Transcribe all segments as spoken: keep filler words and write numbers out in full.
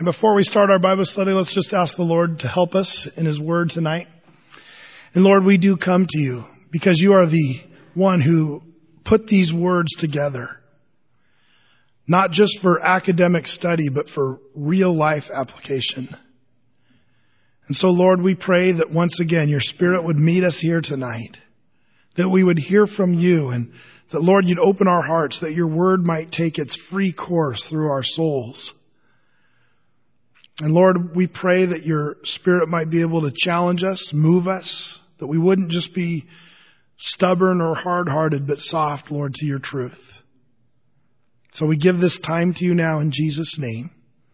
And before we start our Bible study, let's just ask the Lord to help us in His Word tonight. And Lord, we do come to you because you are the one who put these words together. Not just for academic study, but for real life application. And so, Lord, we pray that once again your Spirit would meet us here tonight. That we would hear from you and that, Lord, you'd open our hearts that your word might take its free course through our souls. And Lord, we pray that your Spirit might be able to challenge us, move us, that we wouldn't just be stubborn or hard-hearted, but soft, Lord, to your truth. So we give this time to you now in Jesus' name.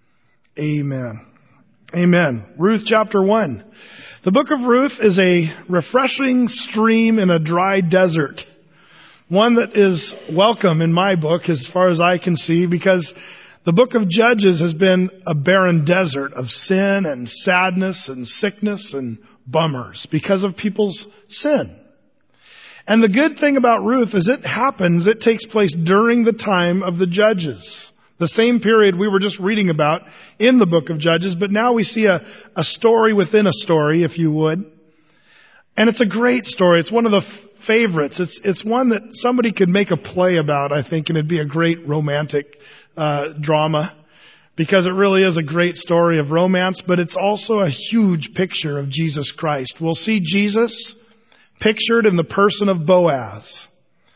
Amen. Amen. Ruth chapter one. The book of Ruth is a refreshing stream in a dry desert. One that is welcome in my book as far as I can see, because the book of Judges has been a barren desert of sin and sadness and sickness and bummers because of people's sin. And the good thing about Ruth is it happens, it takes place during the time of the Judges. The same period we were just reading about in the book of Judges, but now we see a, a story within a story, if you would. And it's a great story. It's one of the f- favorites. It's, it's one that somebody could make a play about, I think, and it'd be a great romantic Uh, drama, because it really is a great story of romance, but it's also a huge picture of Jesus Christ. We'll see Jesus pictured in the person of Boaz,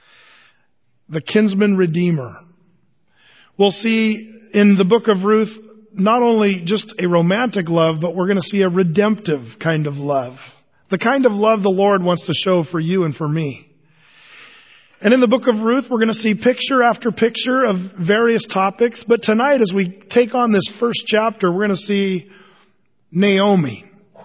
the kinsman redeemer. We'll see in the book of Ruth not only just a romantic love, but we're going to see a redemptive kind of love. The kind of love the Lord wants to show for you and for me. And in the book of Ruth, we're going to see picture after picture of various topics. But tonight, as we take on this first chapter, we're going to see Naomi.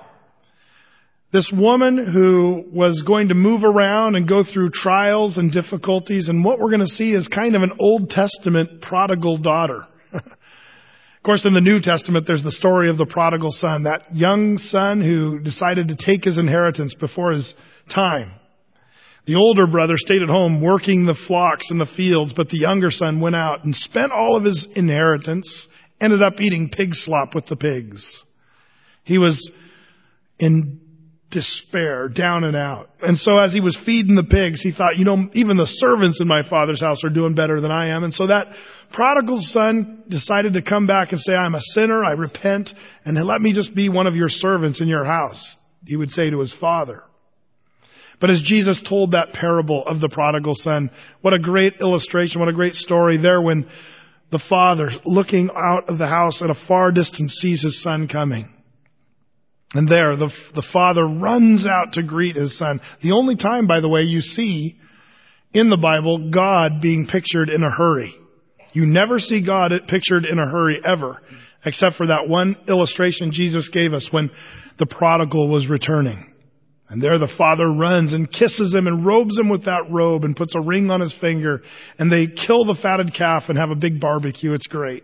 This woman who was going to move around and go through trials and difficulties. And what we're going to see is kind of an Old Testament prodigal daughter. Of course, in the New Testament, there's the story of the prodigal son, that young son who decided to take his inheritance before his time. The older brother stayed at home working the flocks in the fields, but the younger son went out and spent all of his inheritance, ended up eating pig slop with the pigs. He was in despair, down and out. And so as he was feeding the pigs, he thought, you know, even the servants in my father's house are doing better than I am. And so that prodigal son decided to come back and say, I'm a sinner, I repent, and let me just be one of your servants in your house, he would say to his father. But as Jesus told that parable of the prodigal son, what a great illustration, what a great story there when the father, looking out of the house at a far distance, sees his son coming. And there, the, the father runs out to greet his son. The only time, by the way, you see in the Bible God being pictured in a hurry. You never see God pictured in a hurry ever, except for that one illustration Jesus gave us when the prodigal was returning. And there the father runs and kisses him and robes him with that robe and puts a ring on his finger. And they kill the fatted calf and have a big barbecue. It's great.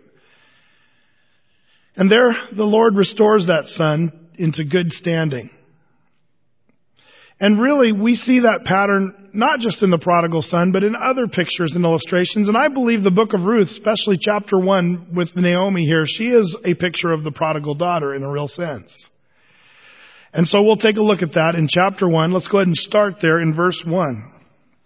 And there the Lord restores that son into good standing. And really we see that pattern not just in the prodigal son, but in other pictures and illustrations. And I believe the book of Ruth, especially chapter one with Naomi here, she is a picture of the prodigal daughter in a real sense. And so we'll take a look at that in chapter one. Let's go ahead and start there in verse one.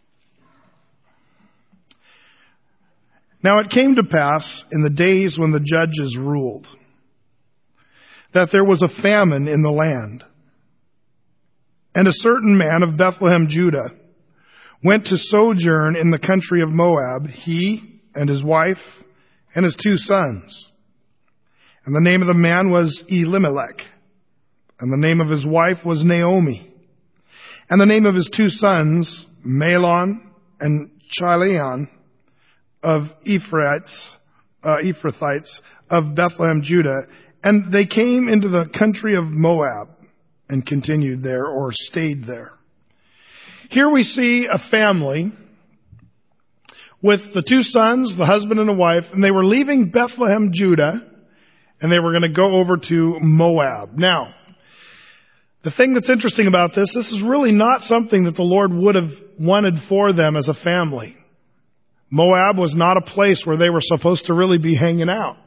Now it came to pass in the days when the judges ruled that there was a famine in the land. And a certain man of Bethlehem, Judah, went to sojourn in the country of Moab, he and his wife and his two sons. And the name of the man was Elimelech. And the name of his wife was Naomi. And the name of his two sons, Mahlon and Chilion, of Ephrathites, uh, Ephrathites of Bethlehem, Judah. And they came into the country of Moab and continued there or stayed there. Here we see a family with the two sons, the husband and the wife, and they were leaving Bethlehem, Judah, and they were going to go over to Moab. Now, the thing that's interesting about this, this is really not something that the Lord would have wanted for them as a family. Moab was not a place where they were supposed to really be hanging out.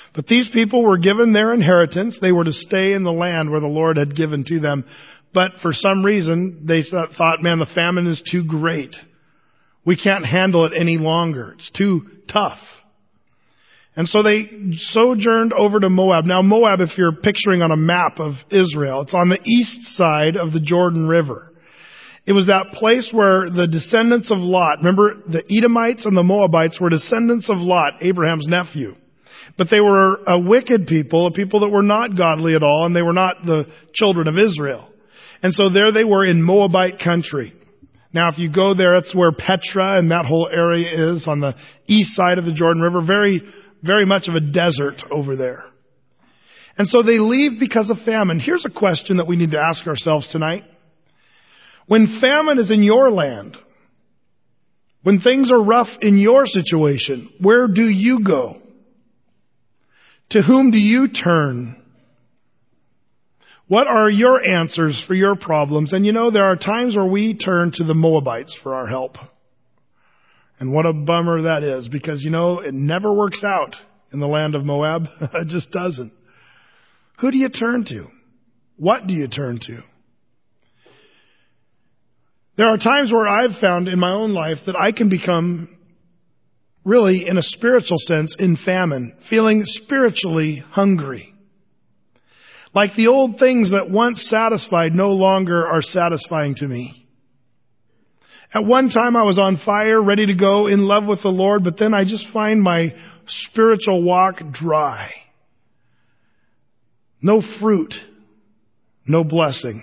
But these people were given their inheritance. They were to stay in the land where the Lord had given to them. But for some reason, they thought, man, the famine is too great. We can't handle it any longer. It's too tough. And so they sojourned over to Moab. Now Moab, if you're picturing on a map of Israel, it's on the east side of the Jordan River. It was that place where the descendants of Lot, remember the Edomites and the Moabites were descendants of Lot, Abraham's nephew. But they were a wicked people, a people that were not godly at all, and they were not the children of Israel. And so there they were in Moabite country. Now if you go there, it's where Petra and that whole area is on the east side of the Jordan River. Very, very much of a desert over there. And so they leave because of famine. Here's a question that we need to ask ourselves tonight. When famine is in your land, when things are rough in your situation, where do you go? To whom do you turn? What are your answers for your problems? And you know, there are times where we turn to the Moabites for our help. And what a bummer that is, because you know, it never works out in the land of Moab. It just doesn't. Who do you turn to? What do you turn to? There are times where I've found in my own life that I can become really, in a spiritual sense, in famine, feeling spiritually hungry. Like the old things that once satisfied no longer are satisfying to me. At one time I was on fire, ready to go, in love with the Lord, but then I just find my spiritual walk dry. No fruit, no blessing.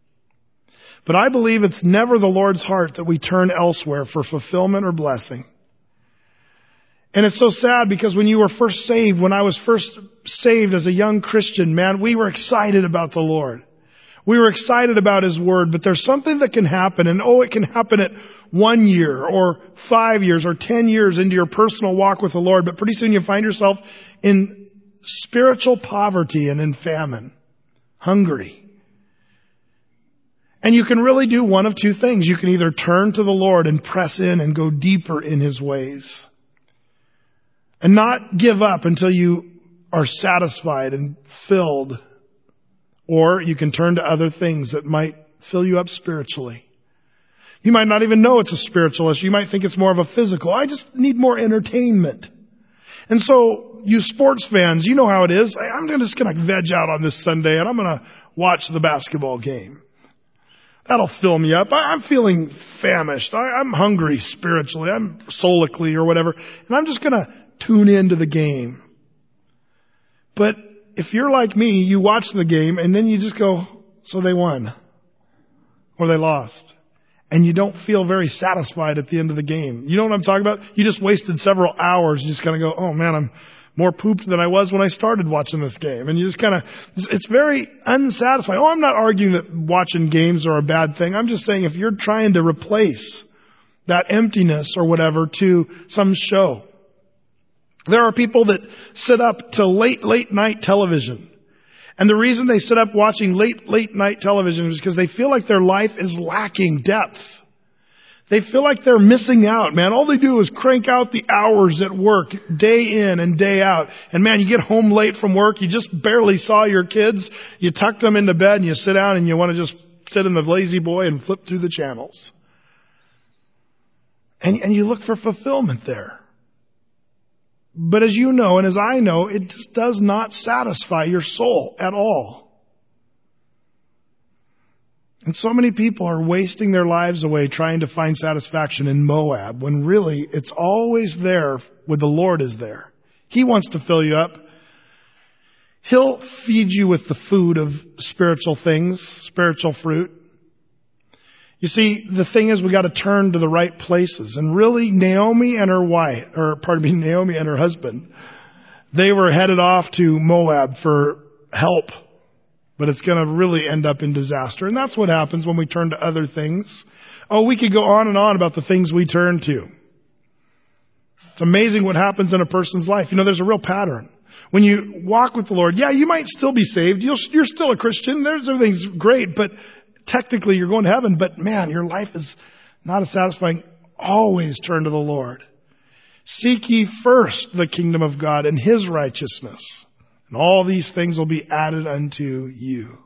But I believe it's never the Lord's heart that we turn elsewhere for fulfillment or blessing. And it's so sad because when you were first saved, when I was first saved as a young Christian, man, we were excited about the Lord. We were excited about His Word, but there's something that can happen, and oh, it can happen at one year or five years or ten years into your personal walk with the Lord, but pretty soon you find yourself in spiritual poverty and in famine, hungry. And you can really do one of two things. You can either turn to the Lord and press in and go deeper in His ways and not give up until you are satisfied and filled. Or you can turn to other things that might fill you up spiritually. You might not even know it's a spiritual issue. You might think it's more of a physical. I just need more entertainment. And so, you sports fans, you know how it is. I'm just going to veg out on this Sunday and I'm going to watch the basketball game. That'll fill me up. I'm feeling famished. I'm hungry spiritually. I'm soulically or whatever. And I'm just going to tune into the game. But if you're like me, you watch the game and then you just go, so they won. Or they lost. And you don't feel very satisfied at the end of the game. You know what I'm talking about? You just wasted several hours. You just kind of go, oh man, I'm more pooped than I was when I started watching this game. And you just kind of, it's very unsatisfying. Oh, I'm not arguing that watching games are a bad thing. I'm just saying if you're trying to replace that emptiness or whatever to some show. There are people that sit up to late, late night television. And the reason they sit up watching late, late night television is because they feel like their life is lacking depth. They feel like they're missing out, man. All they do is crank out the hours at work, day in and day out. And man, you get home late from work, you just barely saw your kids, you tuck them into bed and you sit down and you want to just sit in the lazy boy and flip through the channels. And, and you look for fulfillment there. But as you know, and as I know, it just does not satisfy your soul at all. And so many people are wasting their lives away trying to find satisfaction in Moab, when really it's always there when the Lord is there. He wants to fill you up. He'll feed you with the food of spiritual things, spiritual fruit. You see, the thing is we got to turn to the right places. And really, Naomi and her wife, or pardon me, Naomi and her husband, they were headed off to Moab for help. But it's going to really end up in disaster. And that's what happens when we turn to other things. Oh, we could go on and on about the things we turn to. It's amazing what happens in a person's life. You know, there's a real pattern. When you walk with the Lord, yeah, you might still be saved. You'll, you're still a Christian. There's everything's great, but technically you're going to heaven. But man, your life is not as satisfying. Always turn to the Lord. Seek ye first the kingdom of God and his righteousness, and all these things will be added unto you.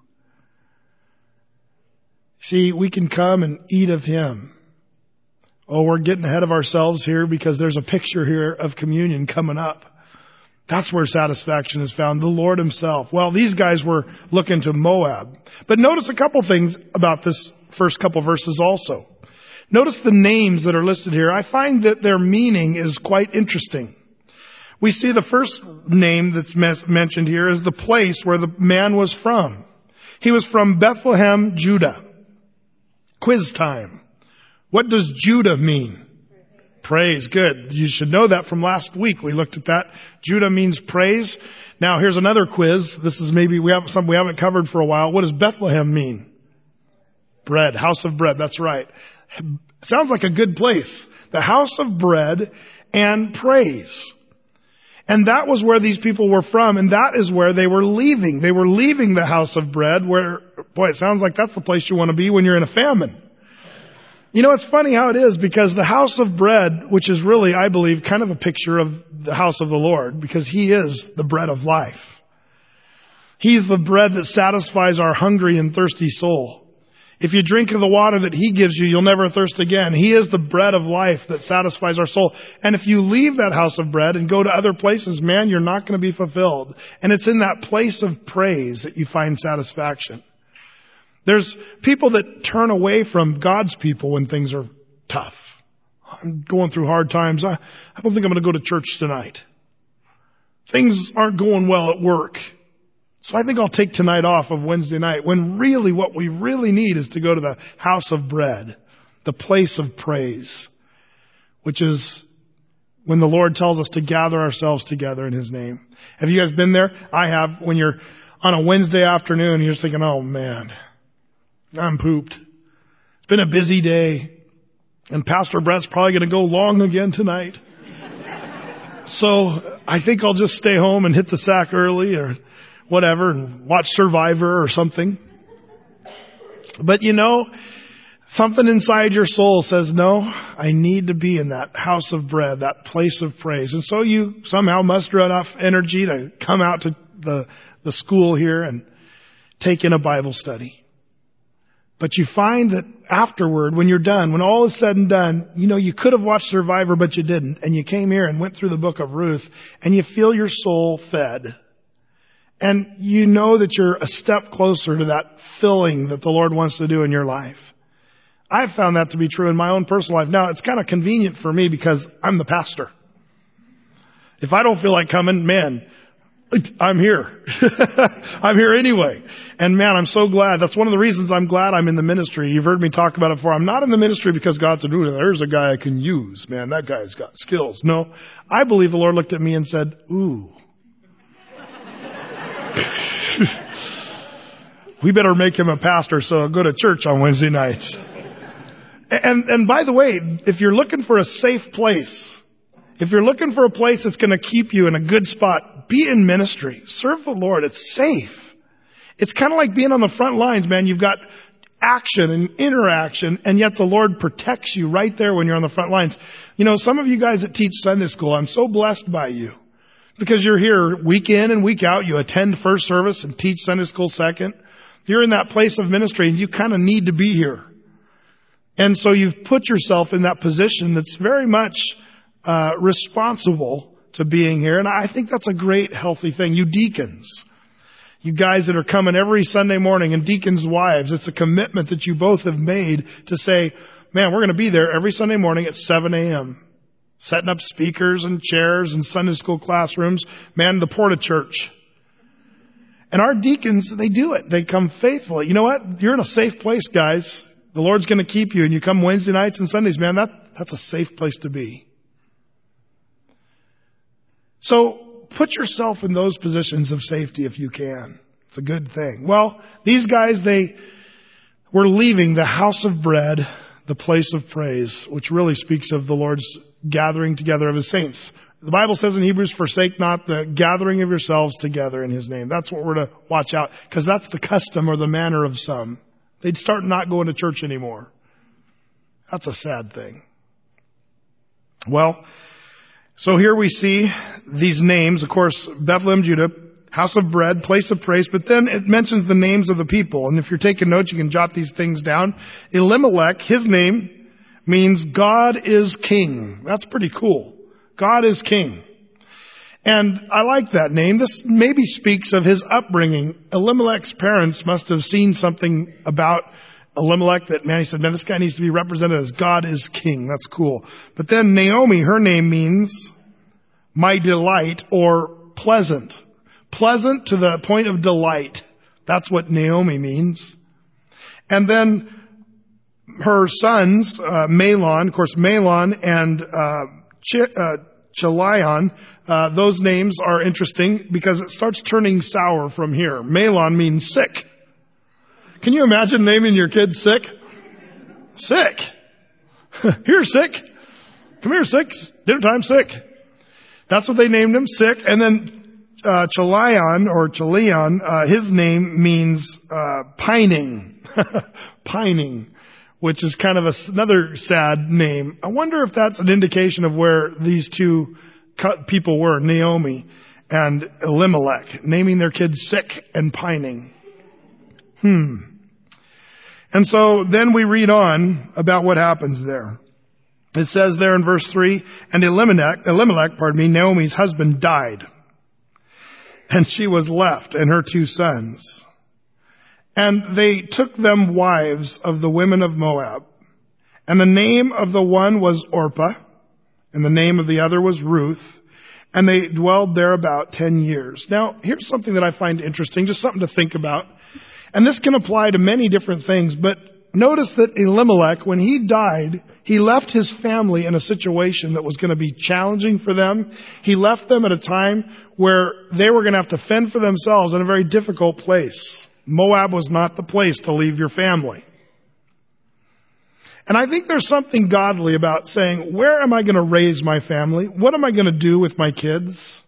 See, we can come and eat of him. Oh, we're getting ahead of ourselves here because there's a picture here of communion coming up. That's where satisfaction is found, the Lord himself. Well, these guys were looking to Moab. But notice a couple things about this first couple verses also. Notice the names that are listed here. I find that their meaning is quite interesting. We see the first name that's mes- mentioned here is the place where the man was from. He was from Bethlehem, Judah. Quiz time. What does Judah mean? Praise. Good. You should know that from last week. We looked at that. Judah means praise. Now here's another quiz. This is maybe we have something we haven't covered for a while. What does Bethlehem mean? Bread. House of bread. That's right. Sounds like a good place. The house of bread and praise. And that was where these people were from, and that is where they were leaving. They were leaving the house of bread where, boy, it sounds like that's the place you want to be when you're in a famine. You know, it's funny how it is, because the house of bread, which is really, I believe, kind of a picture of the house of the Lord, because he is the bread of life. He's the bread that satisfies our hungry and thirsty soul. If you drink of the water that he gives you, you'll never thirst again. He is the bread of life that satisfies our soul. And if you leave that house of bread and go to other places, man, you're not going to be fulfilled. And it's in that place of praise that you find satisfaction. There's people that turn away from God's people when things are tough. I'm going through hard times. I, I don't think I'm going to go to church tonight. Things aren't going well at work. So I think I'll take tonight off of Wednesday night, when really what we really need is to go to the house of bread, the place of praise, which is when the Lord tells us to gather ourselves together in his name. Have you guys been there? I have. When you're on a Wednesday afternoon, you're just thinking, oh man, I'm pooped. It's been a busy day, and Pastor Brett's probably going to go long again tonight. So I think I'll just stay home and hit the sack early or whatever and watch Survivor or something. But you know, something inside your soul says, no, I need to be in that house of bread, that place of praise. And so you somehow muster enough energy to come out to the, the school here and take in a Bible study. But you find that afterward, when you're done, when all is said and done, you know, you could have watched Survivor, but you didn't. And you came here and went through the book of Ruth, and you feel your soul fed. And you know that you're a step closer to that filling that the Lord wants to do in your life. I've found that to be true in my own personal life. Now, it's kind of convenient for me because I'm the pastor. If I don't feel like coming, man, I'm here. I'm here anyway. And man, I'm so glad. That's one of the reasons I'm glad I'm in the ministry. You've heard me talk about it before. I'm not in the ministry because God said, ooh, there's a guy I can use. Man, that guy's got skills. No, I believe the Lord looked at me and said, ooh. We better make him a pastor so I'll go to church on Wednesday nights. And, and by the way, if you're looking for a safe place, if you're looking for a place that's going to keep you in a good spot, be in ministry. Serve the Lord. It's safe. It's kind of like being on the front lines, man. You've got action and interaction, and yet the Lord protects you right there when you're on the front lines. You know, some of you guys that teach Sunday school, I'm so blessed by you. Because you're here week in and week out. You attend first service and teach Sunday school second. You're in that place of ministry and you kind of need to be here. And so you've put yourself in that position that's very much uh, responsible to being here. And I think that's a great, healthy thing. You deacons, you guys that are coming every Sunday morning, and deacons' wives, it's a commitment that you both have made to say, man, we're going to be there every Sunday morning at seven a.m., setting up speakers and chairs and Sunday school classrooms. Man, the Porta Church. And our deacons, they do it. They come faithfully. You know what? You're in a safe place, guys. The Lord's going to keep you. And you come Wednesday nights and Sundays, man, that, that's a safe place to be. So put yourself in those positions of safety if you can. It's a good thing. Well, these guys, they were leaving the house of bread, the place of praise, which really speaks of the Lord's gathering together of his saints. The Bible says in Hebrews, forsake not the gathering of yourselves together in his name. That's what we're to watch out, because that's the custom or the manner of some. They'd start not going to church anymore. That's a sad thing. Well, So here we see these names, of course, Bethlehem, Judah, house of bread, place of praise, but then it mentions the names of the people. And if you're taking notes, you can jot these things down. Elimelech, his name means God is king. That's pretty cool. God is king. And I like that name. This maybe speaks of his upbringing. Elimelech's parents must have seen something about Elimelech that, man, he said, man, this guy needs to be represented as God is king. That's cool. But then Naomi, her name means my delight or pleasant. Pleasant to the point of delight. That's what Naomi means. And then her sons, uh, Mahlon, of course, Mahlon and uh, Ch- uh, Chilion, uh, those names are interesting because it starts turning sour from here. Mahlon means sick. Can you imagine naming your kid sick? Sick. Here, sick. Come here, sick. Dinner time, sick. That's what they named him, sick. And then uh, Chilion or Chilion, uh, his name means uh, pining. Pining, which is kind of a, another sad name. I wonder if that's an indication of where these two people were, Naomi and Elimelech, naming their kid sick and pining. Hmm. And so then we read on about what happens there. It says there in verse three, and Elimelech, Elimelech, pardon me, Naomi's husband died. And she was left and her two sons. And they took them wives of the women of Moab. And the name of the one was Orpah, and the name of the other was Ruth. And they dwelled there about ten years. Now, here's something that I find interesting, just something to think about. And this can apply to many different things, but notice that Elimelech, when he died, he left his family in a situation that was going to be challenging for them. He left them at a time where they were going to have to fend for themselves in a very difficult place. Moab was not the place to leave your family. And I think there's something godly about saying, where am I going to raise my family? What am I going to do with my kids?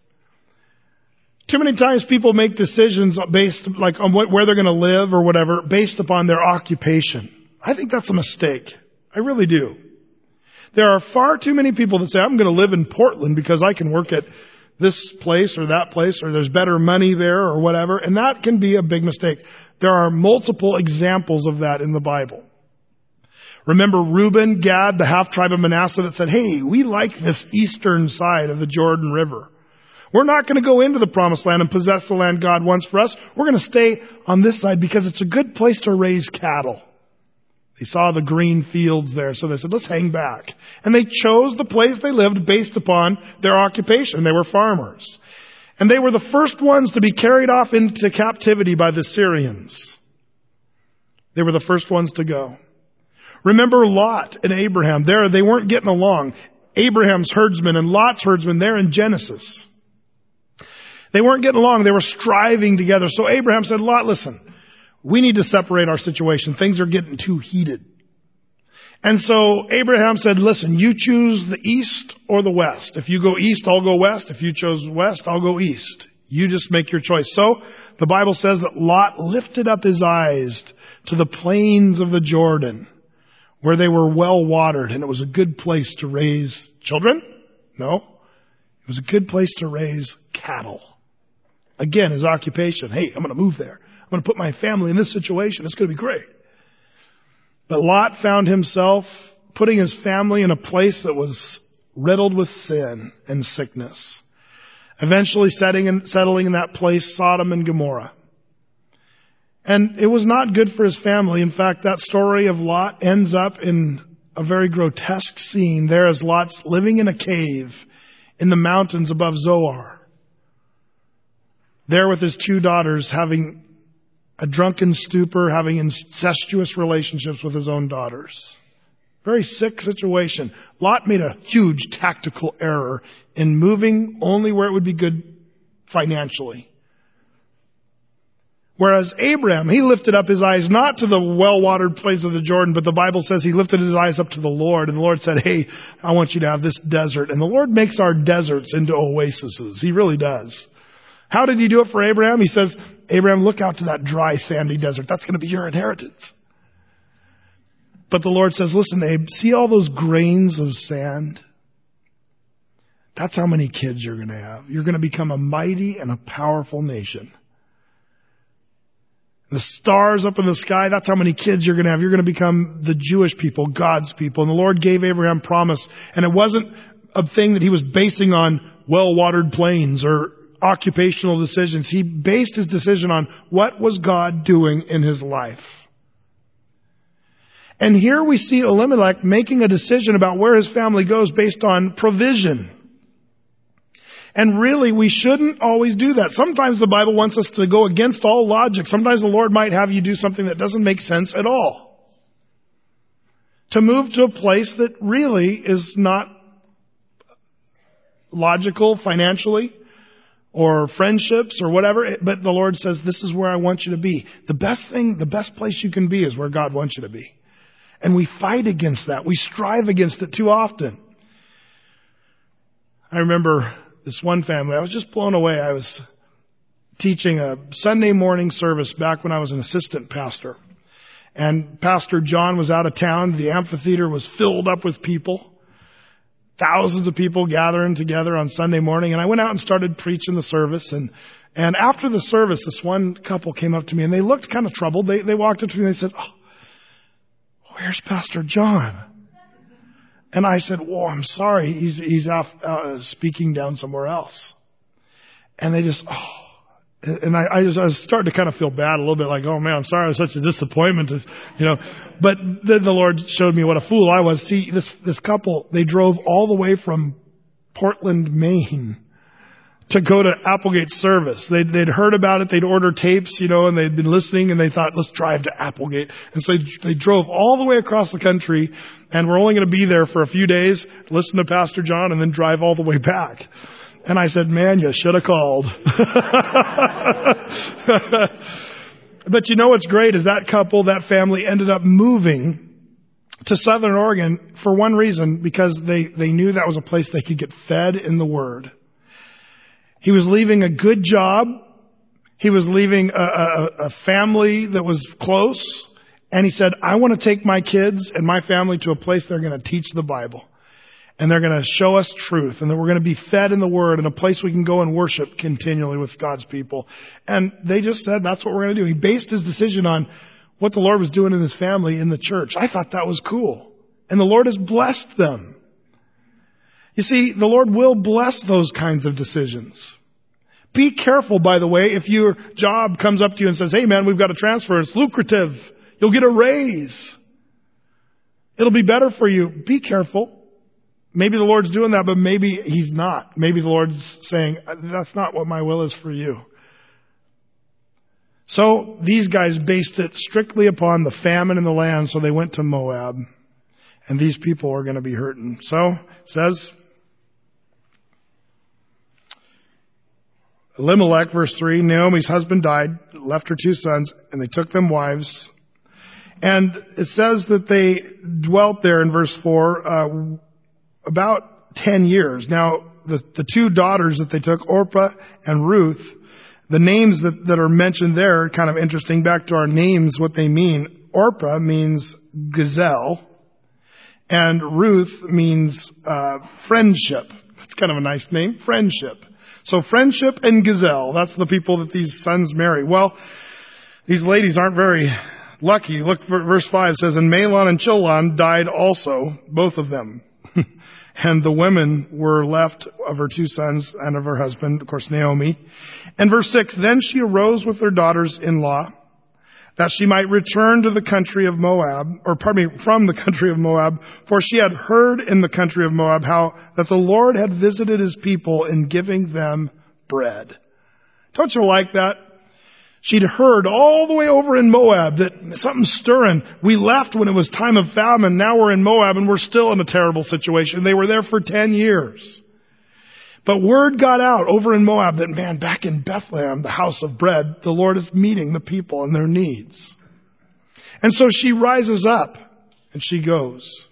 Too many times people make decisions based like on what, where they're going to live or whatever based upon their occupation. I think that's a mistake. I really do. There are far too many people that say, I'm going to live in Portland because I can work at this place or that place or there's better money there or whatever. And that can be a big mistake. There are multiple examples of that in the Bible. Remember Reuben, Gad, the half tribe of Manasseh that said, hey, we like this eastern side of the Jordan River. We're not going to go into the promised land and possess the land God wants for us. We're going to stay on this side because it's a good place to raise cattle. They saw the green fields there, so they said, let's hang back. And they chose the place they lived based upon their occupation. They were farmers. And they were the first ones to be carried off into captivity by the Syrians. They were the first ones to go. Remember Lot and Abraham. There, they weren't getting along. Abraham's herdsmen and Lot's herdsmen there in Genesis. They weren't getting along. They were striving together. So Abraham said, Lot, listen, we need to separate our situation. Things are getting too heated. And so Abraham said, listen, you choose the east or the west. If you go east, I'll go west. If you chose west, I'll go east. You just make your choice. So the Bible says that Lot lifted up his eyes to the plains of the Jordan, where they were well watered, and it was a good place to raise children? No. It was a good place to raise cattle. Again, his occupation. Hey, I'm going to move there. I'm going to put my family in this situation. It's going to be great. But Lot found himself putting his family in a place that was riddled with sin and sickness. Eventually setting and settling in that place, Sodom and Gomorrah. And it was not good for his family. In fact, that story of Lot ends up in a very grotesque scene there as Lot's living in a cave in the mountains above Zoar. There with his two daughters, having a drunken stupor, having incestuous relationships with his own daughters. Very sick situation. Lot made a huge tactical error in moving only where it would be good financially. Whereas Abraham, he lifted up his eyes not to the well-watered place of the Jordan, but the Bible says he lifted his eyes up to the Lord. And the Lord said, hey, I want you to have this desert. And the Lord makes our deserts into oases. He really does. How did he do it for Abraham? He says, Abraham, look out to that dry, sandy desert. That's going to be your inheritance. But the Lord says, listen, Abe, see all those grains of sand? That's how many kids you're going to have. You're going to become a mighty and a powerful nation. The stars up in the sky, that's how many kids you're going to have. You're going to become the Jewish people, God's people. And the Lord gave Abraham promise. And it wasn't a thing that he was basing on well-watered plains or occupational decisions. He based his decision on what was God doing in his life. And here we see Elimelech making a decision about where his family goes based on provision. And really, we shouldn't always do that. Sometimes the Bible wants us to go against all logic. Sometimes the Lord might have you do something that doesn't make sense at all. To move to a place that really is not logical financially or friendships or whatever. But the Lord says, this is where I want you to be. The best thing, the best place you can be is where God wants you to be. And we fight against that. We strive against it too often. I remember this one family, I was just blown away. I was teaching a Sunday morning service back when I was an assistant pastor. And Pastor John was out of town. The amphitheater was filled up with people. Thousands of people gathering together on Sunday morning. And I went out and started preaching the service. And, and after the service, this one couple came up to me and they looked kind of troubled. They, they walked up to me and they said, "Oh, where's Pastor John?" And I said, "Well, I'm sorry. He's, he's off, uh, speaking down somewhere else." And they just, oh, and I, I just, I was starting to kind of feel bad a little bit, like, oh man, I'm sorry. It was such a disappointment, to, you know, but then the Lord showed me what a fool I was. See, this, this couple, they drove all the way from Portland, Maine to go to Applegate service. They'd, they'd heard about it. They'd ordered tapes, you know, and they'd been listening and they thought, let's drive to Applegate. And so they, they drove all the way across the country and we're only going to be there for a few days, listen to Pastor John and then drive all the way back. And I said, man, you should have called. But you know what's great is that couple, that family ended up moving to Southern Oregon for one reason, because they, they knew that was a place they could get fed in the Word. He was leaving a good job. He was leaving a, a, a family that was close. And he said, I want to take my kids and my family to a place they're going to teach the Bible. And they're going to show us truth. And that we're going to be fed in the Word and a place we can go and worship continually with God's people. And they just said, that's what we're going to do. He based his decision on what the Lord was doing in his family in the church. I thought that was cool. And the Lord has blessed them. You see, the Lord will bless those kinds of decisions. Be careful, by the way, if your job comes up to you and says, hey man, we've got a transfer. It's lucrative. You'll get a raise. It'll be better for you. Be careful. Maybe the Lord's doing that, but maybe He's not. Maybe the Lord's saying, that's not what my will is for you. So these guys based it strictly upon the famine in the land, so they went to Moab. And these people are going to be hurting. So it says, Elimelech, verse three, Naomi's husband died, left her two sons, and they took them wives. And it says that they dwelt there in verse four, uh, about ten years. Now, the, the two daughters that they took, Orpah and Ruth, the names that, that are mentioned there are kind of interesting. Back to our names, what they mean. Orpah means gazelle, and Ruth means uh, friendship. That's kind of a nice name, friendship. So friendship and gazelle, that's the people that these sons marry. Well, these ladies aren't very lucky. Look, verse five says, and Mahlon and Chilion died also, both of them. And the women were left of her two sons and of her husband, of course, Naomi. And verse six, then she arose with her daughters-in-law, that she might return to the country of Moab, or pardon me, from the country of Moab, for she had heard in the country of Moab how that the Lord had visited His people in giving them bread. Don't you like that? She'd heard all the way over in Moab that something's stirring. We left when it was time of famine. Now we're in Moab and we're still in a terrible situation. They were there for ten years. But word got out over in Moab that, man, back in Bethlehem, the house of bread, the Lord is meeting the people and their needs. And so she rises up and she goes.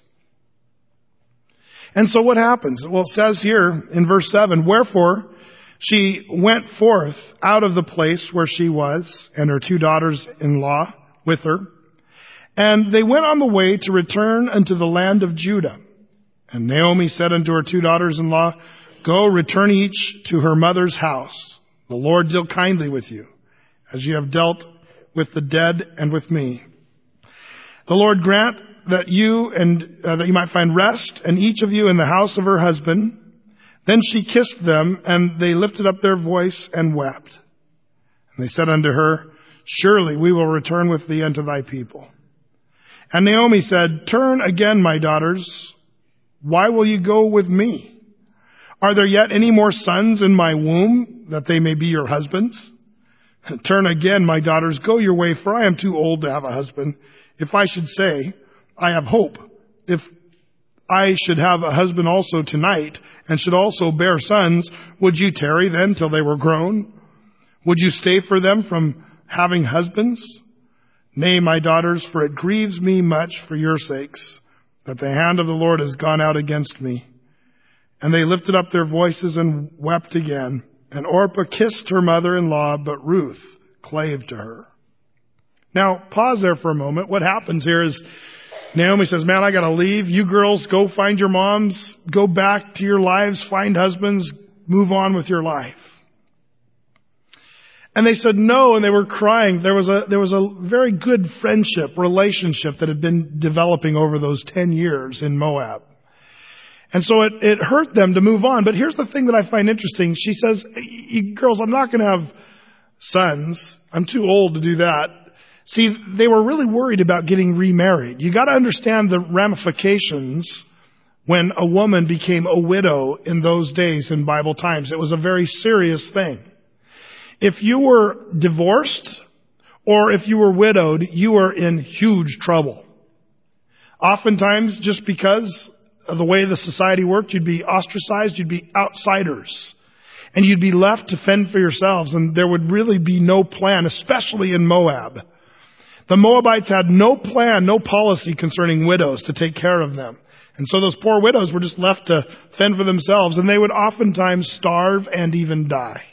And so what happens? Well, it says here in verse seven, wherefore she went forth out of the place where she was, and her two daughters-in-law with her. And they went on the way to return unto the land of Judah. And Naomi said unto her two daughters-in-law, Go, return each to her mother's house. The Lord deal kindly with you, as you have dealt with the dead and with me. The Lord grant that you and uh, that you might find rest, and each of you in the house of her husband. Then she kissed them, and they lifted up their voice and wept. And they said unto her, Surely we will return with thee unto thy people. And Naomi said, Turn again, my daughters. Why will you go with me? Are there yet any more sons in my womb, that they may be your husbands? Turn again, my daughters, go your way, for I am too old to have a husband. If I should say, I have hope, if I should have a husband also tonight, and should also bear sons, would you tarry then till they were grown? Would you stay for them from having husbands? Nay, my daughters, for it grieves me much for your sakes, that the hand of the Lord has gone out against me. And they lifted up their voices and wept again. And Orpah kissed her mother-in-law, but Ruth clave to her. Now, pause there for a moment. What happens here is Naomi says, man, I gotta leave. You girls, go find your moms. Go back to your lives. Find husbands. Move on with your life. And they said no, and they were crying. There was a, there was a very good friendship, relationship that had been developing over those ten years in Moab. And so it, it hurt them to move on. But here's the thing that I find interesting. She says, girls, I'm not going to have sons. I'm too old to do that. See, they were really worried about getting remarried. You got to understand the ramifications when a woman became a widow in those days in Bible times. It was a very serious thing. If you were divorced or if you were widowed, you were in huge trouble. Oftentimes, just because of the way the society worked, you'd be ostracized, you'd be outsiders. And you'd be left to fend for yourselves, and there would really be no plan, especially in Moab. The Moabites had no plan, no policy concerning widows to take care of them. And so those poor widows were just left to fend for themselves, and they would oftentimes starve and even die.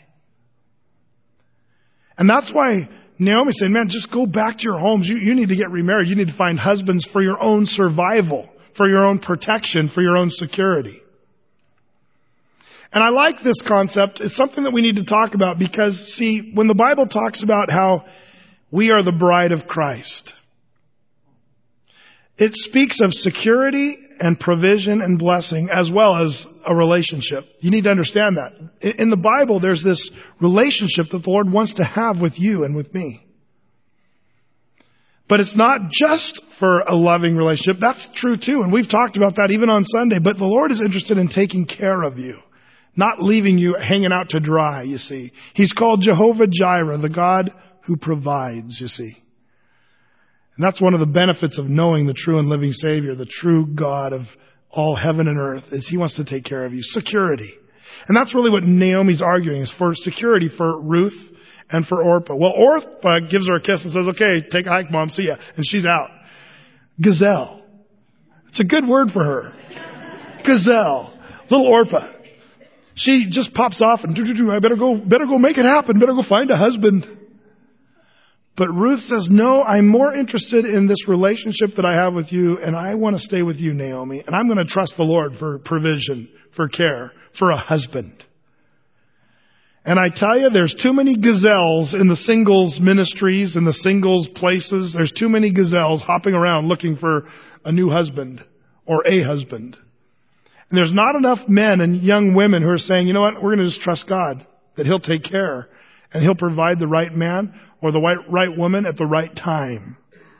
And that's why Naomi said, man, just go back to your homes. You, you need to get remarried. You need to find husbands for your own survival, for your own protection, for your own security. And I like this concept. It's something that we need to talk about because, see, when the Bible talks about how we are the bride of Christ, it speaks of security and provision and blessing as well as a relationship. You need to understand that. In the Bible, there's this relationship that the Lord wants to have with you and with me. But it's not just for a loving relationship. That's true too. And we've talked about that even on Sunday. But the Lord is interested in taking care of you, not leaving you hanging out to dry, you see. He's called Jehovah Jireh, the God who provides, you see. And that's one of the benefits of knowing the true and living Savior, the true God of all heaven and earth, is He wants to take care of you. Security. And that's really what Naomi's arguing, is for security for Ruth and for Orpah. Well, Orpah gives her a kiss and says, okay, take a hike, Mom, see ya. And she's out. Gazelle. It's a good word for her. Gazelle. Little Orpah. She just pops off and, I better go, better go make it happen. Better go find a husband. But Ruth says, no, I'm more interested in this relationship that I have with you, and I want to stay with you, Naomi. And I'm going to trust the Lord for provision, for care, for a husband. And I tell you, there's too many gazelles in the singles ministries, in the singles places. There's too many gazelles hopping around looking for a new husband or a husband. And there's not enough men and young women who are saying, you know what, we're going to just trust God, that He'll take care and He'll provide the right man or the right, right woman at the right time.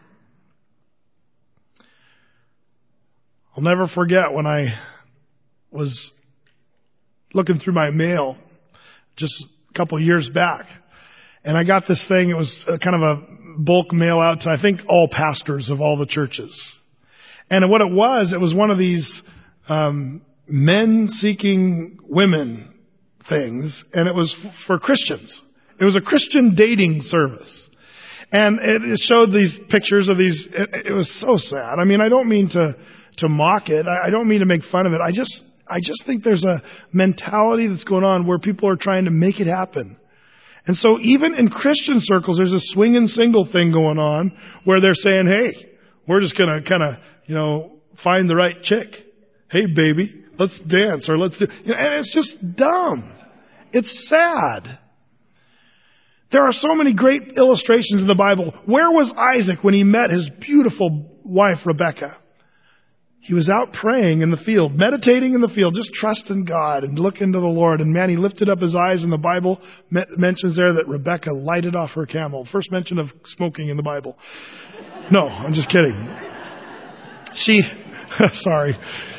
I'll never forget when I was looking through my mail just a couple of years back, and I got this thing. It was a kind of a bulk mail out to, I think, all pastors of all the churches. And what it was, it was one of these um, men seeking women things, and it was f- for Christians. It was a Christian dating service. And it, it showed these pictures of these, it, it was so sad. I mean, I don't mean to, to mock it. I, I don't mean to make fun of it. I just, I just think there's a mentality that's going on where people are trying to make it happen. And so even in Christian circles, there's a swinging single thing going on where they're saying, hey, we're just going to kind of, you know, find the right chick. Hey, baby, Let's dance or let's do, you know, and it's just dumb. It's sad. There are so many great illustrations in the Bible. Where was Isaac when he met his beautiful wife, Rebekah? He was out praying in the field, meditating in the field, just trusting God and looking to the Lord. And man, he lifted up his eyes, and the Bible me- mentions there that Rebekah lighted off her camel. First mention of smoking in the Bible. No, I'm just kidding. She, sorry.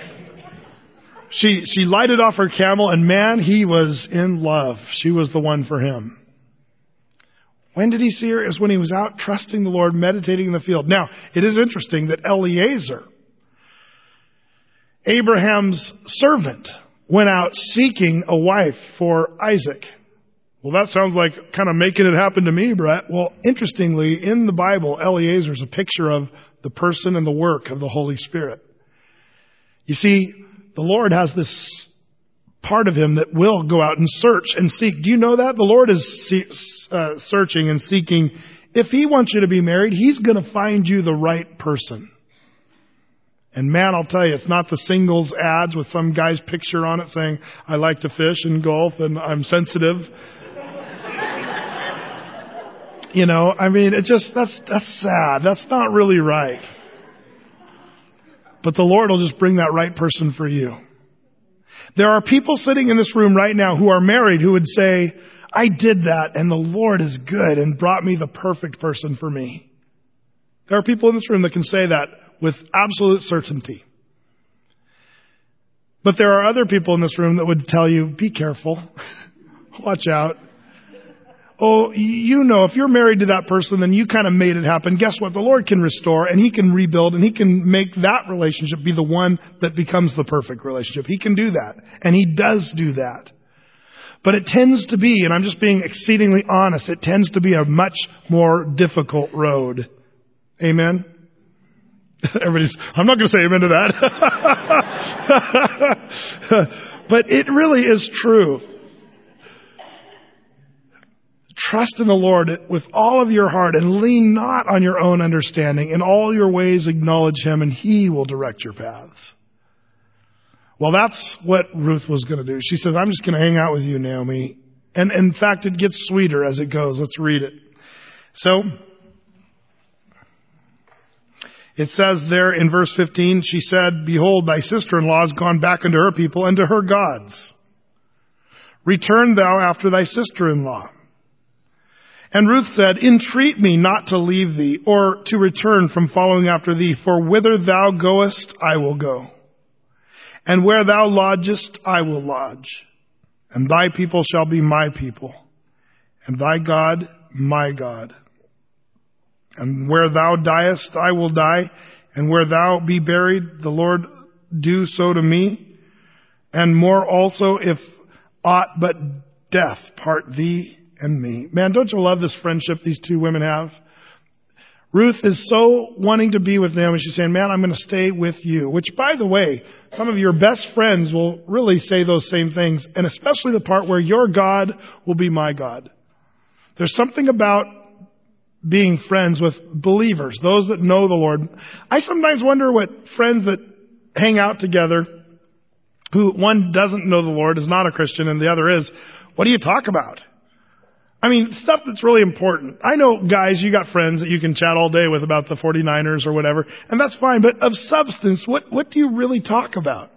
She, she lighted off her camel, and man, he was in love. She was the one for him. When did he see her? It was when he was out trusting the Lord, meditating in the field. Now, it is interesting that Eliezer, Abraham's servant, went out seeking a wife for Isaac. Well, that sounds like kind of making it happen to me, Brett. Well, interestingly, in the Bible, Eliezer is a picture of the person and the work of the Holy Spirit. You see, the Lord has this part of him that will go out and search and seek. Do you know that? The Lord is see, uh, searching and seeking. If he wants you to be married, he's going to find you the right person. And man, I'll tell you, it's not the singles ads with some guy's picture on it saying, I like to fish and golf and I'm sensitive. You know, I mean, it just, that's, that's sad. That's not really right. But the Lord will just bring that right person for you. There are people sitting in this room right now who are married who would say, I did that and the Lord is good and brought me the perfect person for me. There are people in this room that can say that with absolute certainty. But there are other people in this room that would tell you, be careful. Watch out. Oh, you know, if you're married to that person, then you kind of made it happen. Guess what? The Lord can restore and he can rebuild and he can make that relationship be the one that becomes the perfect relationship. He can do that. And he does do that. But it tends to be, and I'm just being exceedingly honest, it tends to be a much more difficult road. Amen? Everybody's, I'm not going to say amen to that. But it really is true. Trust in the Lord with all of your heart and lean not on your own understanding. In all your ways acknowledge him and he will direct your paths. Well, that's what Ruth was going to do. She says, I'm just going to hang out with you, Naomi. And in fact, it gets sweeter as it goes. Let's read it. So, it says there in verse fifteen, she said, behold, thy sister-in-law is gone back unto her people and to her gods. Return thou after thy sister-in-law. And Ruth said, entreat me not to leave thee, or to return from following after thee, for whither thou goest, I will go. And where thou lodgest, I will lodge. And thy people shall be my people, and thy God, my God. And where thou diest, I will die, and where thou be buried, the Lord do so to me. And more also, if aught but death part thee and me. Man, don't you love this friendship these two women have? Ruth is so wanting to be with Naomi. She's saying, man, I'm going to stay with you. Which, by the way, some of your best friends will really say those same things. And especially the part where your God will be my God. There's something about being friends with believers, those that know the Lord. I sometimes wonder what friends that hang out together, who one doesn't know the Lord, is not a Christian, and the other is, what do you talk about? I mean, stuff that's really important. I know, guys, you got friends that you can chat all day with about the forty-niners or whatever, and that's fine. But of substance, what, what do you really talk about?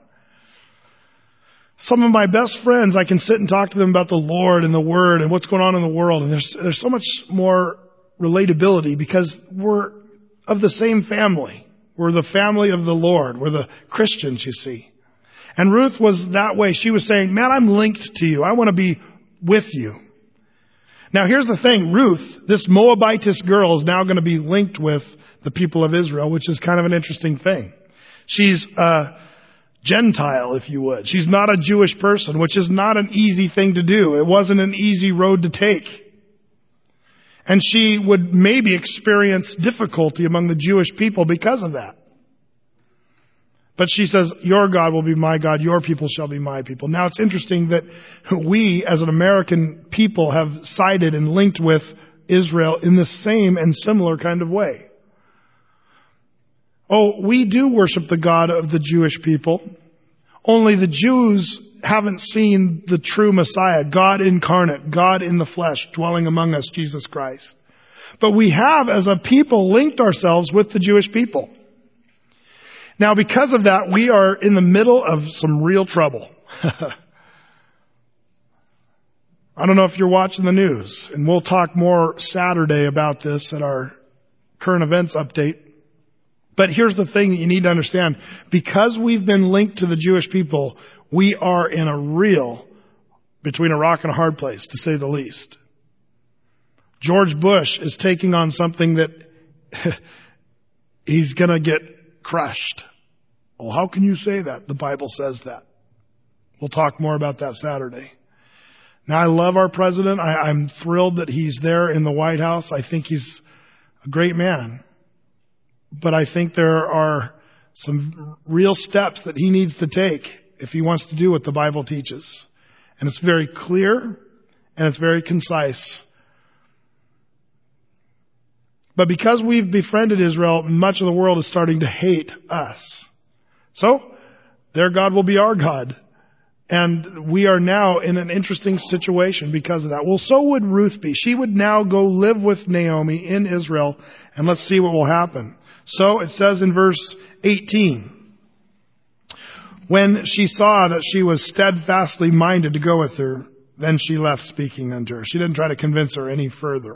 Some of my best friends, I can sit and talk to them about the Lord and the Word and what's going on in the world. And there's, there's so much more relatability because we're of the same family. We're the family of the Lord. We're the Christians, you see. And Ruth was that way. She was saying, man, I'm linked to you. I want to be with you. Now here's the thing, Ruth, this Moabitess girl, is now going to be linked with the people of Israel, which is kind of an interesting thing. She's a Gentile, if you would. She's not a Jewish person, which is not an easy thing to do. It wasn't an easy road to take. And she would maybe experience difficulty among the Jewish people because of that. But she says, your God will be my God, your people shall be my people. Now it's interesting that we as an American people have sided and linked with Israel in the same and similar kind of way. Oh, we do worship the God of the Jewish people. Only the Jews haven't seen the true Messiah, God incarnate, God in the flesh, dwelling among us, Jesus Christ. But we have, as a people, linked ourselves with the Jewish people. Now, because of that, we are in the middle of some real trouble. I don't know if you're watching the news, and we'll talk more Saturday about this at our current events update. But here's the thing that you need to understand. Because we've been linked to the Jewish people, we are in a real, between a rock and a hard place, to say the least. George Bush is taking on something that he's going to get crushed. Well, how can you say that? The Bible says that. We'll talk more about that Saturday. Now, I love our president. I, I'm thrilled that he's there in the White House. I think he's a great man. But I think there are some real steps that he needs to take if he wants to do what the Bible teaches. And it's very clear and it's very concise. But because we've befriended Israel, much of the world is starting to hate us. So, their God will be our God. And we are now in an interesting situation because of that. Well, so would Ruth be. She would now go live with Naomi in Israel, and let's see what will happen. So, it says in verse eighteen, when she saw that she was steadfastly minded to go with her, then she left speaking unto her. She didn't try to convince her any further.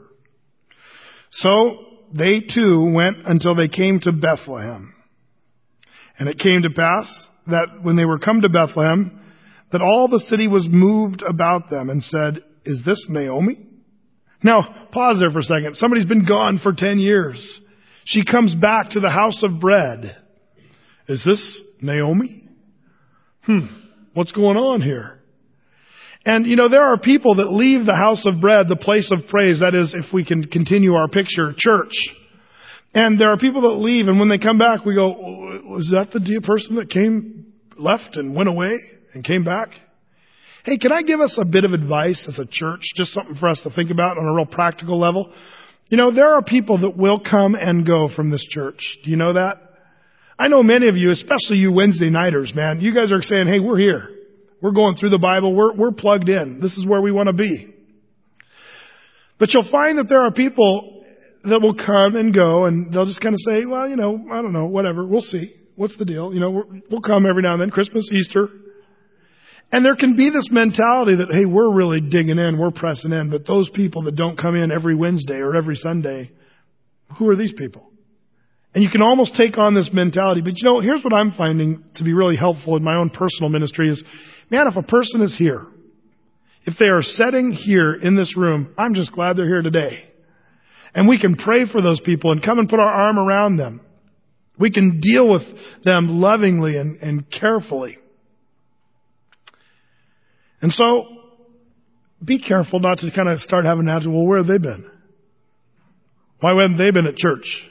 So, they too went until they came to Bethlehem. And it came to pass that when they were come to Bethlehem, that all the city was moved about them and said, is this Naomi? Now, pause there for a second. Somebody's been gone for ten years. She comes back to the house of bread. Is this Naomi? Hmm, what's going on here? And, you know, there are people that leave the house of bread, the place of praise, that is, if we can continue our picture, church. And there are people that leave, and when they come back, we go, was that the person that came, left and went away and came back? Hey, can I give us a bit of advice as a church? Just something for us to think about on a real practical level. You know, there are people that will come and go from this church. Do you know that? I know many of you, especially you Wednesday nighters, man, you guys are saying, hey, we're here. We're going through the Bible. We're, we're plugged in. This is where we want to be. But you'll find that there are people that will come and go, and they'll just kind of say, well, you know, I don't know, whatever. We'll see. What's the deal? You know, we're, we'll come every now and then, Christmas, Easter. And there can be this mentality that, hey, we're really digging in, we're pressing in, but those people that don't come in every Wednesday or every Sunday, who are these people? And you can almost take on this mentality. But you know, here's what I'm finding to be really helpful in my own personal ministry is, man, if a person is here, if they are sitting here in this room, I'm just glad they're here today. And we can pray for those people and come and put our arm around them. We can deal with them lovingly and, and carefully. And so, be careful not to kind of start having an attitude, well, where have they been? Why haven't they been at church?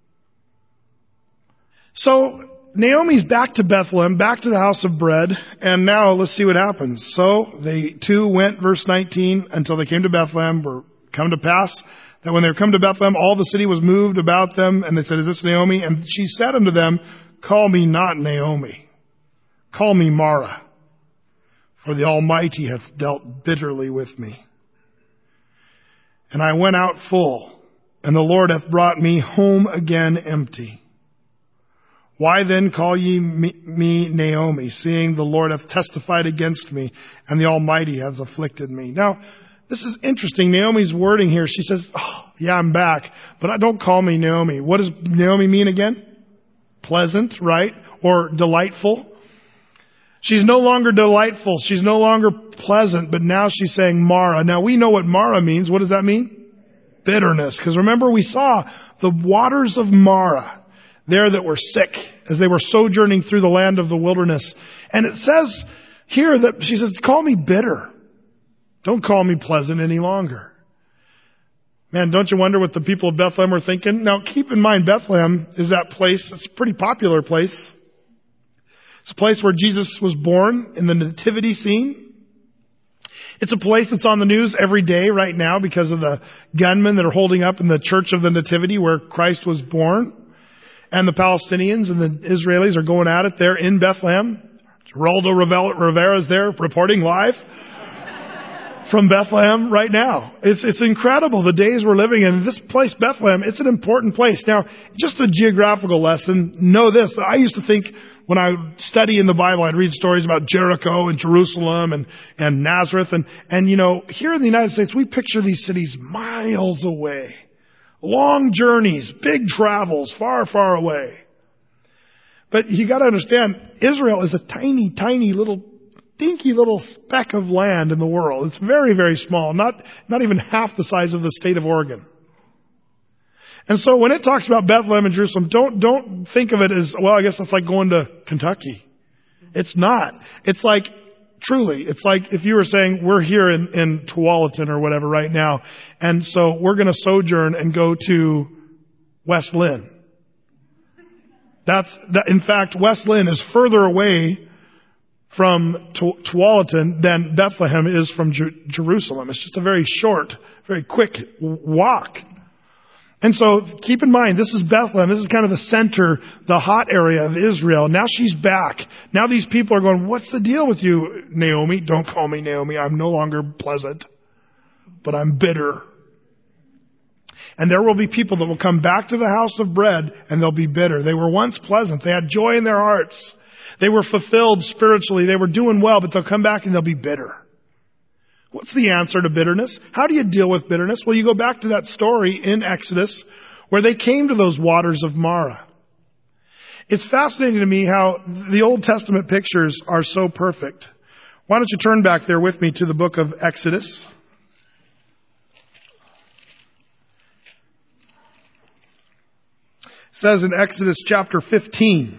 So, Naomi's back to Bethlehem, back to the house of bread, and now let's see what happens. So, they too went, verse nineteen, until they came to Bethlehem, were come to pass that when they were come to Bethlehem, all the city was moved about them, and they said, is this Naomi? And she said unto them, call me not Naomi, call me Mara, for the Almighty hath dealt bitterly with me. And I went out full, and the Lord hath brought me home again empty. Why then call ye me, me Naomi, seeing the Lord hath testified against me, and the Almighty hath afflicted me? Now, this is interesting. Naomi's wording here, she says, oh, yeah, I'm back, but don't call me Naomi. What does Naomi mean again? Pleasant, right? Or delightful. She's no longer delightful. She's no longer pleasant, but now she's saying Mara. Now we know what Mara means. What does that mean? Bitterness. Because remember, we saw the waters of Mara there that were sick as they were sojourning through the land of the wilderness. And it says here that she says, call me bitter. Don't call me pleasant any longer. Man, don't you wonder what the people of Bethlehem were thinking? Now, keep in mind, Bethlehem is that place. It's a pretty popular place. It's a place where Jesus was born in the nativity scene. It's a place that's on the news every day right now because of the gunmen that are holding up in the Church of the Nativity where Christ was born. And the Palestinians and the Israelis are going at it there in Bethlehem. Geraldo Rivera is there reporting live from Bethlehem right now. It's, it's incredible the days we're living in. This place, Bethlehem, it's an important place. Now, just a geographical lesson, know this. I used to think when I would study in the Bible, I'd read stories about Jericho and Jerusalem and, and Nazareth. And, and, you know, here in the United States, we picture these cities miles away. Long journeys, big travels, far, far away. But you got to understand, Israel is a tiny, tiny little, dinky little speck of land in the world. It's very, very small, not, not even half the size of the state of Oregon. And so when it talks about Bethlehem and Jerusalem, don't, don't think of it as, well, I guess that's like going to Kentucky. It's not. It's like, truly, it's like if you were saying, we're here in, in Tualatin or whatever right now, and so we're going to sojourn and go to West Lynn. That's, that, in fact, West Lynn is further away from Tualatin than Bethlehem is from Jer- Jerusalem. It's just a very short, very quick walk. And so keep in mind, this is Bethlehem. This is kind of the center, the hot area of Israel. Now she's back. Now these people are going, what's the deal with you, Naomi? Don't call me Naomi. I'm no longer pleasant, but I'm bitter. And there will be people that will come back to the house of bread and they'll be bitter. They were once pleasant. They had joy in their hearts. They were fulfilled spiritually. They were doing well, but they'll come back and they'll be bitter. What's the answer to bitterness? How do you deal with bitterness? Well, you go back to that story in Exodus where they came to those waters of Marah. It's fascinating to me how the Old Testament pictures are so perfect. Why don't you turn back there with me to the book of Exodus? It says in Exodus chapter fifteen.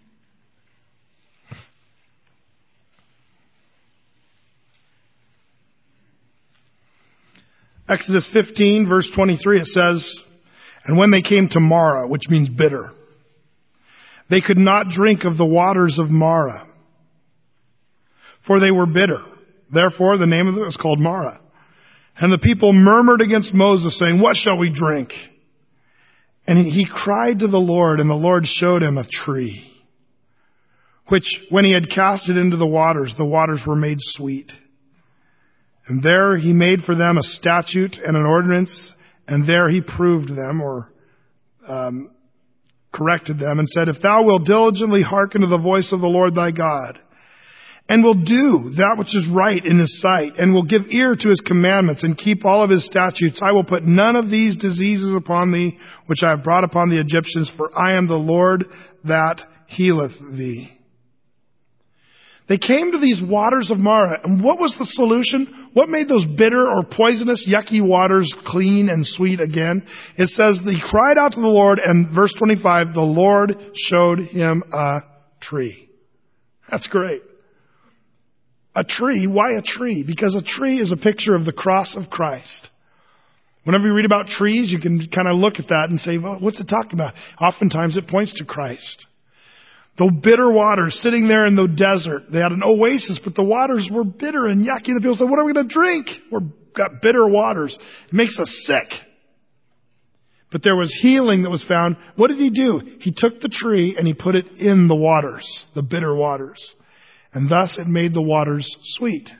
Exodus fifteen, verse twenty-three, it says, and when they came to Marah, which means bitter, they could not drink of the waters of Marah, for they were bitter. Therefore, the name of it was called Marah. And the people murmured against Moses, saying, what shall we drink? And he cried to the Lord, and the Lord showed him a tree, which when he had cast it into the waters, the waters were made sweet. And there he made for them a statute and an ordinance, and there he proved them, or um, corrected them, and said, if thou wilt diligently hearken to the voice of the Lord thy God, and will do that which is right in his sight, and will give ear to his commandments, and keep all of his statutes, I will put none of these diseases upon thee, which I have brought upon the Egyptians, for I am the Lord that healeth thee. They came to these waters of Marah, and what was the solution? What made those bitter or poisonous, yucky waters clean and sweet again? It says they cried out to the Lord, and verse twenty-five, the Lord showed him a tree. That's great. A tree. Why a tree? Because a tree is a picture of the cross of Christ. Whenever you read about trees, you can kind of look at that and say, well, what's it talking about? Oftentimes it points to Christ. The bitter waters sitting there in the desert. They had an oasis, but the waters were bitter and yucky. The people said, what are we going to drink? We've got bitter waters. It makes us sick. But there was healing that was found. What did he do? He took the tree and he put it in the waters, the bitter waters. And thus it made the waters sweet.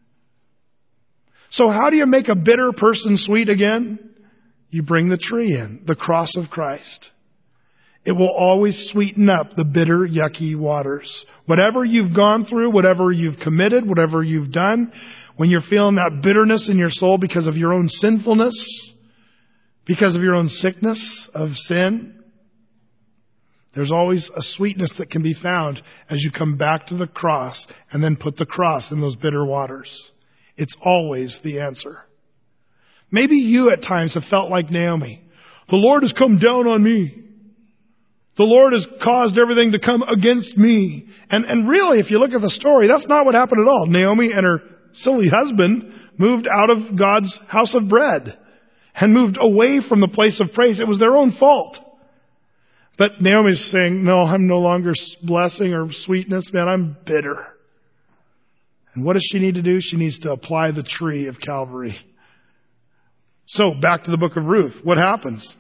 So how do you make a bitter person sweet again? You bring the tree in, the cross of Christ. It will always sweeten up the bitter, yucky waters. Whatever you've gone through, whatever you've committed, whatever you've done, when you're feeling that bitterness in your soul because of your own sinfulness, because of your own sickness of sin, there's always a sweetness that can be found as you come back to the cross and then put the cross in those bitter waters. It's always the answer. Maybe you at times have felt like Naomi. The Lord has come down on me. The Lord has caused everything to come against me. And, and really, if you look at the story, that's not what happened at all. Naomi and her silly husband moved out of God's house of bread and moved away from the place of praise. It was their own fault. But Naomi's saying, no, I'm no longer blessing or sweetness, man, I'm bitter. And what does she need to do? She needs to apply the tree of Calvary. So, back to the book of Ruth. What happens?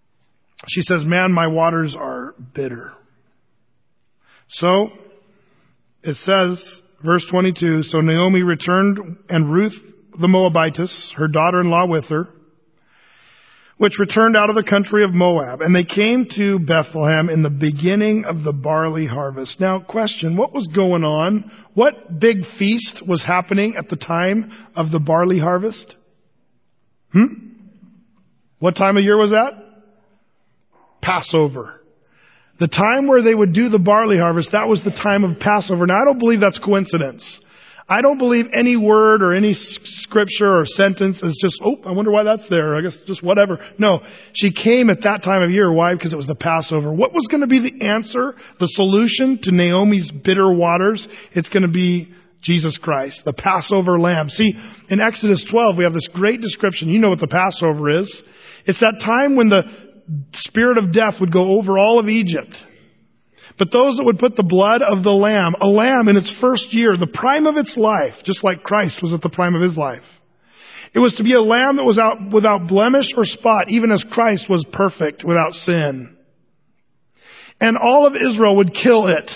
She says, man, my waters are bitter. So, it says, verse twenty-two, so Naomi returned, and Ruth the Moabitess, her daughter-in-law with her, which returned out of the country of Moab. And they came to Bethlehem in the beginning of the barley harvest. Now, question, what was going on? What big feast was happening at the time of the barley harvest? Hmm? What time of year was that? Passover. The time where they would do the barley harvest, that was the time of Passover. Now, I don't believe that's coincidence. I don't believe any word or any scripture or sentence is just, oh, I wonder why that's there. I guess just whatever. No, she came at that time of year. Why? Because it was the Passover. What was going to be the answer, the solution to Naomi's bitter waters? It's going to be Jesus Christ, the Passover lamb. See, in Exodus twelve, we have this great description. You know what the Passover is. It's that time when the spirit of death would go over all of Egypt. But those that would put the blood of the lamb, a lamb in its first year, the prime of its life, just like Christ was at the prime of his life. It was to be a lamb that was out without blemish or spot, even as Christ was perfect without sin. And all of Israel would kill it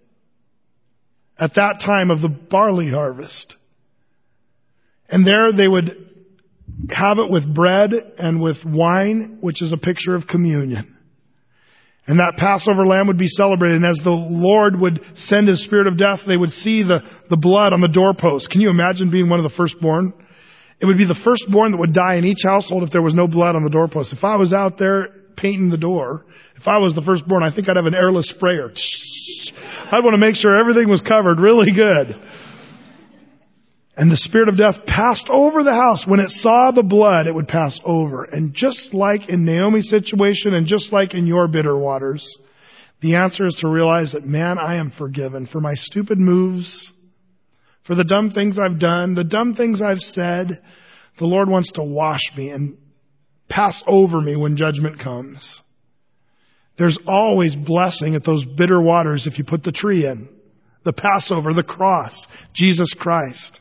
at that time of the barley harvest. And there they would have it with bread and with wine, which is a picture of communion. And that Passover lamb would be celebrated. And as the Lord would send his spirit of death, they would see the, the blood on the doorpost. Can you imagine being one of the firstborn? It would be the firstborn that would die in each household if there was no blood on the doorpost. If I was out there painting the door, if I was the firstborn, I think I'd have an airless sprayer. I'd want to make sure everything was covered really good. And the spirit of death passed over the house. When it saw the blood, it would pass over. And just like in Naomi's situation and just like in your bitter waters, the answer is to realize that, man, I am forgiven for my stupid moves, for the dumb things I've done, the dumb things I've said. The Lord wants to wash me and pass over me when judgment comes. There's always blessing at those bitter waters if you put the tree in. The Passover, the cross, Jesus Christ.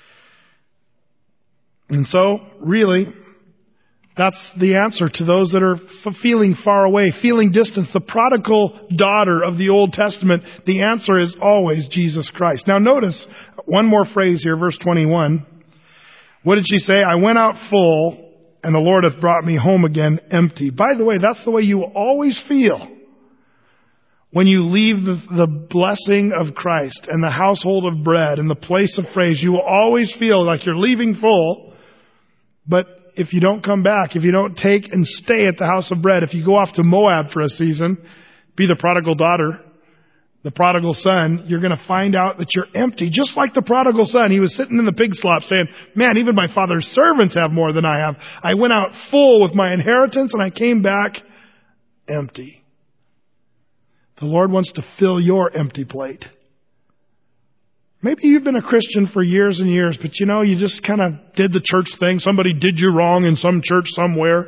And so, really, that's the answer to those that are f- feeling far away, feeling distance. The prodigal daughter of the Old Testament, the answer is always Jesus Christ. Now notice one more phrase here, verse twenty-one. What did she say? I went out full, and the Lord hath brought me home again empty. By the way, that's the way you will always feel when you leave the, the blessing of Christ and the household of bread and the place of praise. You will always feel like you're leaving full. But if you don't come back, if you don't take and stay at the house of bread, if you go off to Moab for a season, be the prodigal daughter, the prodigal son, you're going to find out that you're empty. Just like the prodigal son, he was sitting in the pig slop saying, man, even my father's servants have more than I have. I went out full with my inheritance and I came back empty. The Lord wants to fill your empty plate. Maybe you've been a Christian for years and years, but you know, you just kind of did the church thing. Somebody did you wrong in some church somewhere.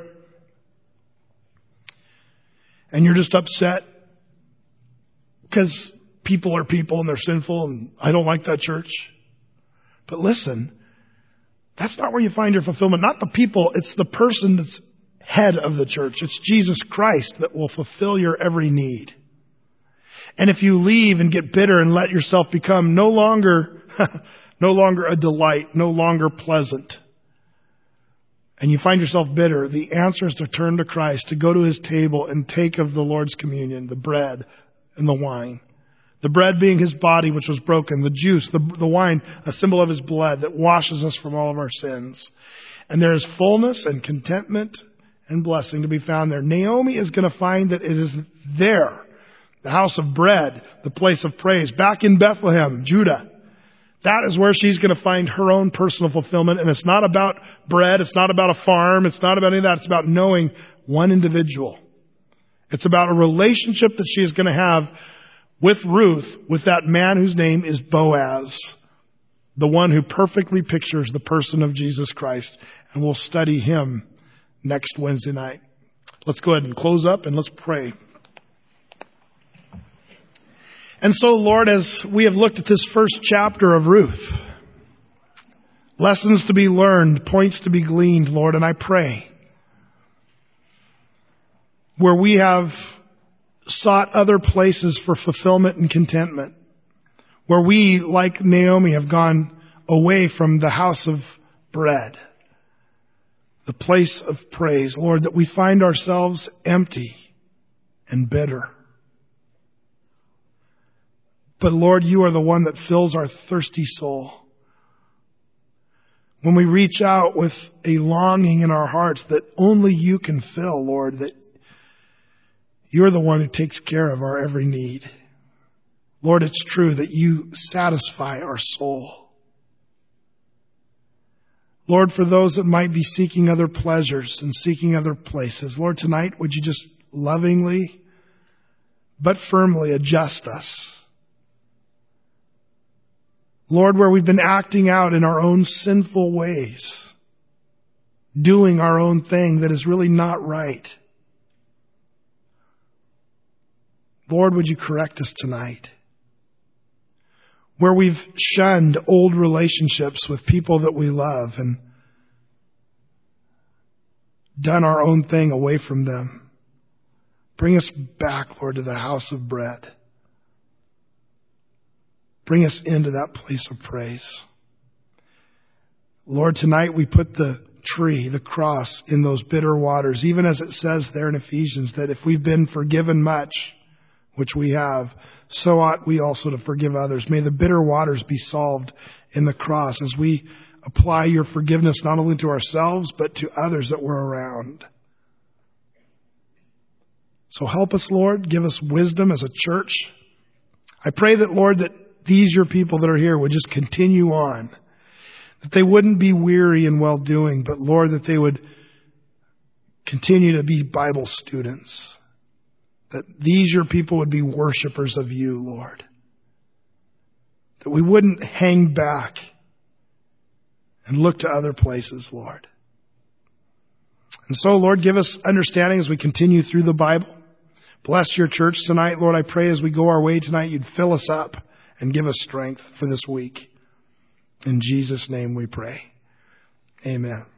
And you're just upset because people are people and they're sinful and I don't like that church. But listen, that's not where you find your fulfillment. Not the people, it's the person that's head of the church. It's Jesus Christ that will fulfill your every need. And if you leave and get bitter and let yourself become no longer, no longer a delight, no longer pleasant, and you find yourself bitter, the answer is to turn to Christ, to go to his table and take of the Lord's communion, the bread and the wine. The bread being his body, which was broken, the juice, the, the wine, a symbol of his blood that washes us from all of our sins. And there is fullness and contentment and blessing to be found there. Naomi is going to find that it is there. The house of bread, the place of praise, back in Bethlehem, Judah. That is where she's going to find her own personal fulfillment. And it's not about bread. It's not about a farm. It's not about any of that. It's about knowing one individual. It's about a relationship that she is going to have with Ruth, with that man whose name is Boaz, the one who perfectly pictures the person of Jesus Christ. And we'll study him next Wednesday night. Let's go ahead and close up and let's pray. And so, Lord, as we have looked at this first chapter of Ruth, lessons to be learned, points to be gleaned, Lord, and I pray where we have sought other places for fulfillment and contentment, where we, like Naomi, have gone away from the house of bread, the place of praise, Lord, that we find ourselves empty and bitter. But Lord, you are the one that fills our thirsty soul. When we reach out with a longing in our hearts that only you can fill, Lord, that you're the one who takes care of our every need. Lord, it's true that you satisfy our soul. Lord, for those that might be seeking other pleasures and seeking other places, Lord, tonight, would you just lovingly but firmly adjust us? Lord, where we've been acting out in our own sinful ways, doing our own thing that is really not right. Lord, would you correct us tonight? Where we've shunned old relationships with people that we love and done our own thing away from them. Bring us back, Lord, to the house of bread. Bring us into that place of praise. Lord, tonight we put the tree, the cross, in those bitter waters, even as it says there in Ephesians that if we've been forgiven much, which we have, so ought we also to forgive others. May the bitter waters be solved in the cross as we apply your forgiveness not only to ourselves, but to others that we're around. So help us, Lord. Give us wisdom as a church. I pray that, Lord, that these your people that are here would just continue on. That they wouldn't be weary in well-doing, but, Lord, that they would continue to be Bible students. That these your people would be worshipers of you, Lord. That we wouldn't hang back and look to other places, Lord. And so, Lord, give us understanding as we continue through the Bible. Bless your church tonight. Lord, I pray as we go our way tonight, you'd fill us up and give us strength for this week. In Jesus' name we pray. Amen.